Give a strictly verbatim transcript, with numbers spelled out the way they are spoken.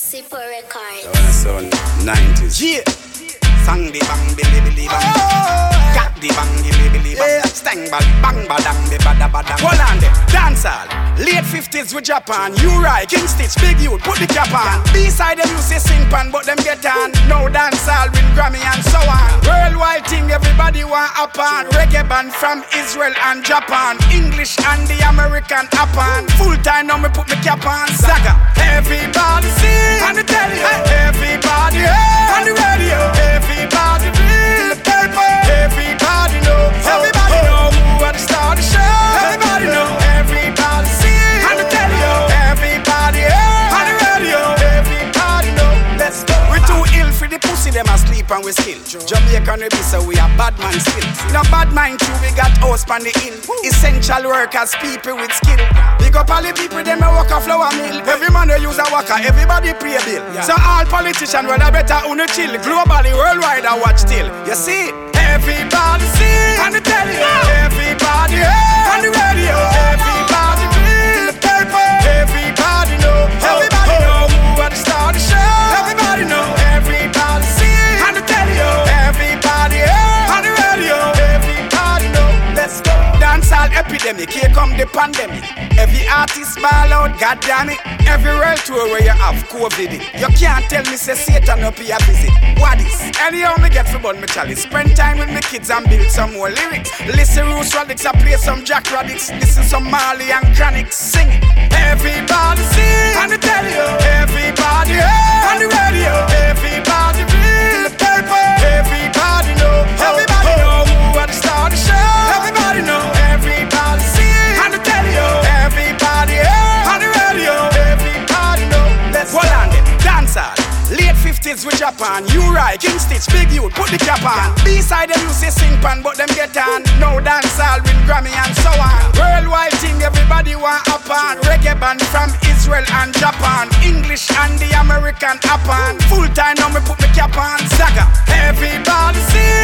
Super Records. So, nineties. Yeah. Sang the bang, billy billy bang. Got the bang, billy billy bang. Stang bang, bang badang, the bada badang. Hold on there. Dancehall. Late fifties with Japan. You right. King Stitch, Big Youth, put the cap on. B-side them you say sing pan, but them get on. No dancehall win Grammy and so on. Worldwide thing, everybody want up on. Reggae band from Israel and Japan. English and the American up on. Full time now me put the cap on. Saga. Everybody sing on the telly. Everybody hey. On the radio. Everybody read the paper. Everybody know. Everybody know who at the start of the show. Everybody know. Everybody see on the telly. Everybody hey. On the radio. Everybody know. Let's go. We too ill for the pussy. Them asleep and we still. Jamaican we be so we are bad man still. No bad mind too. We got house on the hill. Essential workers, people with skill. Big up all the people. Them a walk a flour mill. Every man they use a walker. Everybody pay a bill. So all politicians well better on the chill. Globally, worldwide, I watch still. You see, everybody see on the telly, everybody hey. On the radio, everybody read the paper, everybody know, everybody know who at the start of the show, everybody know, everybody see on the telly, everybody hey. On the radio, everybody know. Let's go. Dancehall epidemic, here come the pandemic. Every artist ball out, goddamn it. Every world tour where you have COVID. You can't tell me say Satan up here visit. What is? Anyhow me get for bun me chalice. Spend time with me kids and build some more lyrics. Listen Roos Radix, I play some Jack Radix. Listen some Marley and Chronic, sing it. Everybody sing on the telly. Everybody hey. On the radio. Everybody read the paper. Everybody know. Everybody know who at the start of the show. Everybody know. Everybody sing on the telly. Everybody hey. On the radio. Everybody know. Let's hold on there. Dancehall. Late fifties with Japan. You right. King Stitch, Big Youth, put the cap on. B-side them you say sing pan, but them get on. No dancehall win Grammy and so on. Worldwide thing everybody want up on. Reggae band from Israel and Japan. English and the American up on. Full time now me put the cap on. Saga. Everybody sing